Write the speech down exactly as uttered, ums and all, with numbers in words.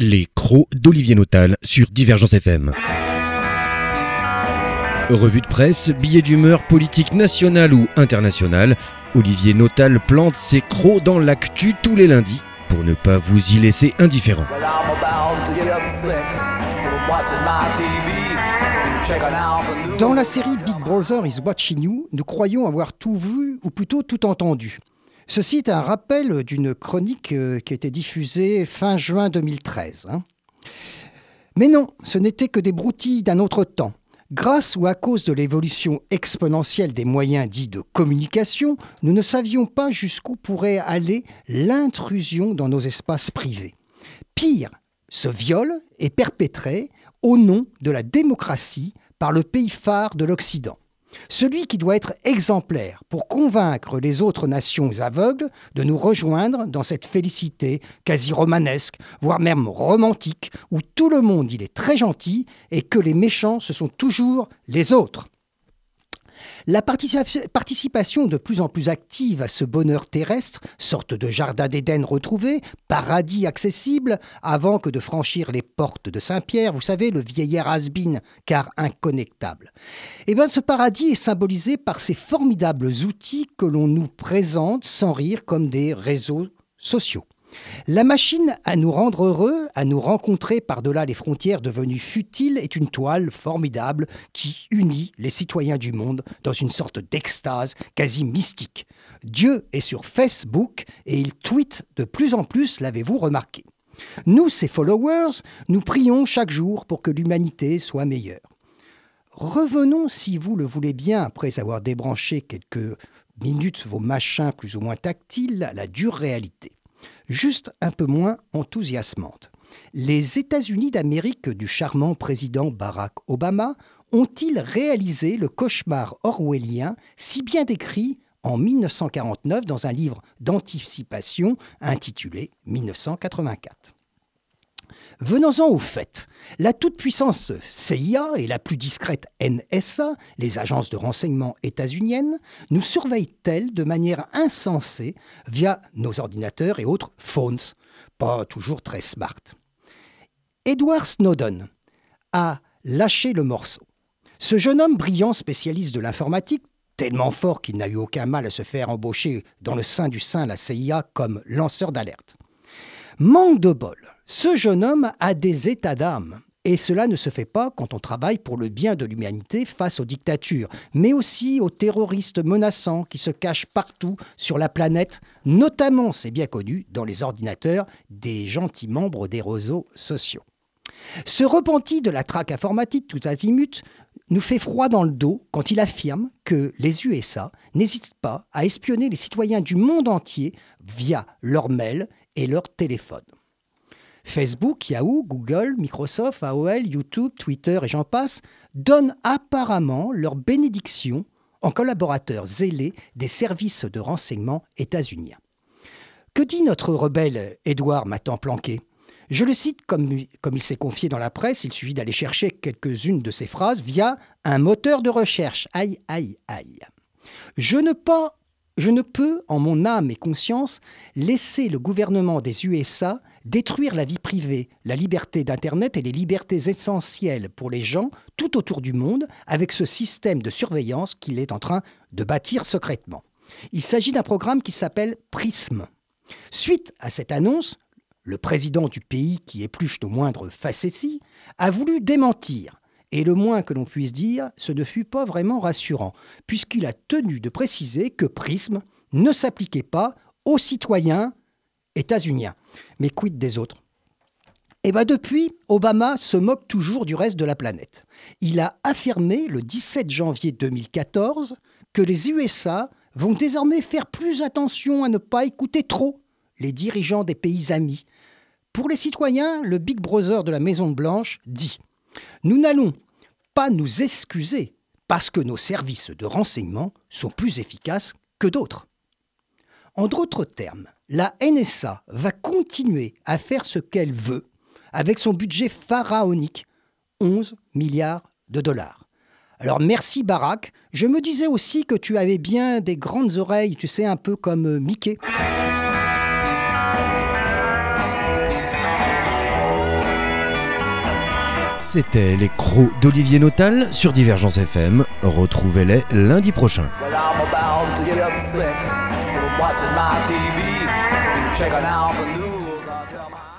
Les crocs d'Olivier Notal sur Divergence F M. Revue de presse, billets d'humeur politique nationale ou internationale, Olivier Notal plante ses crocs dans l'actu tous les lundis pour ne pas vous y laisser indifférent. Dans la série Big Brother is Watching You, nous croyons avoir tout vu ou plutôt tout entendu. Ceci est un rappel d'une chronique euh, qui a été diffusée fin juin deux mille treize. Hein. Mais non, ce n'était que des broutilles d'un autre temps. Grâce ou à cause de l'évolution exponentielle des moyens dits de communication, nous ne savions pas jusqu'où pourrait aller l'intrusion dans nos espaces privés. Pire, ce viol est perpétré au nom de la démocratie par le pays phare de l'Occident. Celui qui doit être exemplaire pour convaincre les autres nations aveugles de nous rejoindre dans cette félicité quasi romanesque, voire même romantique, où tout le monde il est très gentil et que les méchants ce sont toujours les autres. La participa- participation de plus en plus active à ce bonheur terrestre, sorte de jardin d'Éden retrouvé, paradis accessible, avant que de franchir les portes de Saint-Pierre, vous savez, le vieillard has-been, car inconnectable. Eh bien, ce paradis est symbolisé par ces formidables outils que l'on nous présente sans rire comme des réseaux sociaux. La machine à nous rendre heureux, à nous rencontrer par-delà les frontières devenues futiles est une toile formidable qui unit les citoyens du monde dans une sorte d'extase quasi mystique. Dieu est sur Facebook et il tweete de plus en plus, l'avez-vous remarqué. Nous, ses followers, nous prions chaque jour pour que l'humanité soit meilleure. Revenons, si vous le voulez bien, après avoir débranché quelques minutes vos machins plus ou moins tactiles, à la dure réalité. Juste un peu moins enthousiasmante. Les États-Unis d'Amérique du charmant président Barack Obama ont-ils réalisé le cauchemar orwellien si bien décrit en dix-neuf cent quarante-neuf dans un livre d'anticipation intitulé dix-neuf cent quatre-vingt-quatre? Venons-en au fait. La toute-puissance C I A et la plus discrète N S A, les agences de renseignement états-uniennes, nous surveillent-elles de manière insensée via nos ordinateurs et autres phones, pas toujours très smart. Edward Snowden a lâché le morceau. Ce jeune homme brillant spécialiste de l'informatique, tellement fort qu'il n'a eu aucun mal à se faire embaucher dans le sein du sein la C I A comme lanceur d'alerte. Manque de bol. Ce jeune homme a des états d'âme. Et cela ne se fait pas quand on travaille pour le bien de l'humanité face aux dictatures, mais aussi aux terroristes menaçants qui se cachent partout sur la planète, notamment, c'est bien connu, dans les ordinateurs des gentils membres des réseaux sociaux. Ce repenti de la traque informatique tout azimut nous fait froid dans le dos quand il affirme que les U S A n'hésitent pas à espionner les citoyens du monde entier via leurs mails et leurs téléphones. Facebook, Yahoo, Google, Microsoft, A O L, YouTube, Twitter et j'en passe donnent apparemment leur bénédiction en collaborateurs zélés des services de renseignement états-uniens. Que dit notre rebelle Édouard Matan-Planqué ? Je le cite comme, comme il s'est confié dans la presse, il suffit d'aller chercher quelques-unes de ses phrases via un moteur de recherche. Aïe, aïe, aïe. Je ne pas, je ne peux, en mon âme et conscience, laisser le gouvernement des U S A détruire la vie privée, la liberté d'Internet et les libertés essentielles pour les gens tout autour du monde avec ce système de surveillance qu'il est en train de bâtir secrètement. Il s'agit d'un programme qui s'appelle PRISM. Suite à cette annonce, le président du pays qui épluche nos moindres facéties a voulu démentir. Et le moins que l'on puisse dire, ce ne fut pas vraiment rassurant, puisqu'il a tenu de préciser que PRISM ne s'appliquait pas aux citoyens états-uniens. Mais quid des autres ? Et bien depuis, Obama se moque toujours du reste de la planète. Il a affirmé le dix-sept janvier deux mille quatorze que les U S A vont désormais faire plus attention à ne pas écouter trop les dirigeants des pays amis. Pour les citoyens, le Big Brother de la Maison-Blanche dit « Nous n'allons pas nous excuser parce que nos services de renseignement sont plus efficaces que d'autres. » En d'autres termes, la N S A va continuer à faire ce qu'elle veut avec son budget pharaonique, onze milliards de dollars. Alors merci Barack, je me disais aussi que tu avais bien des grandes oreilles, tu sais, un peu comme Mickey. C'était les crocs d'Olivier Notal sur Divergence F M. Retrouvez-les lundi prochain. Well, I'm about to get upset from watching my T V, checking out the news. I tell my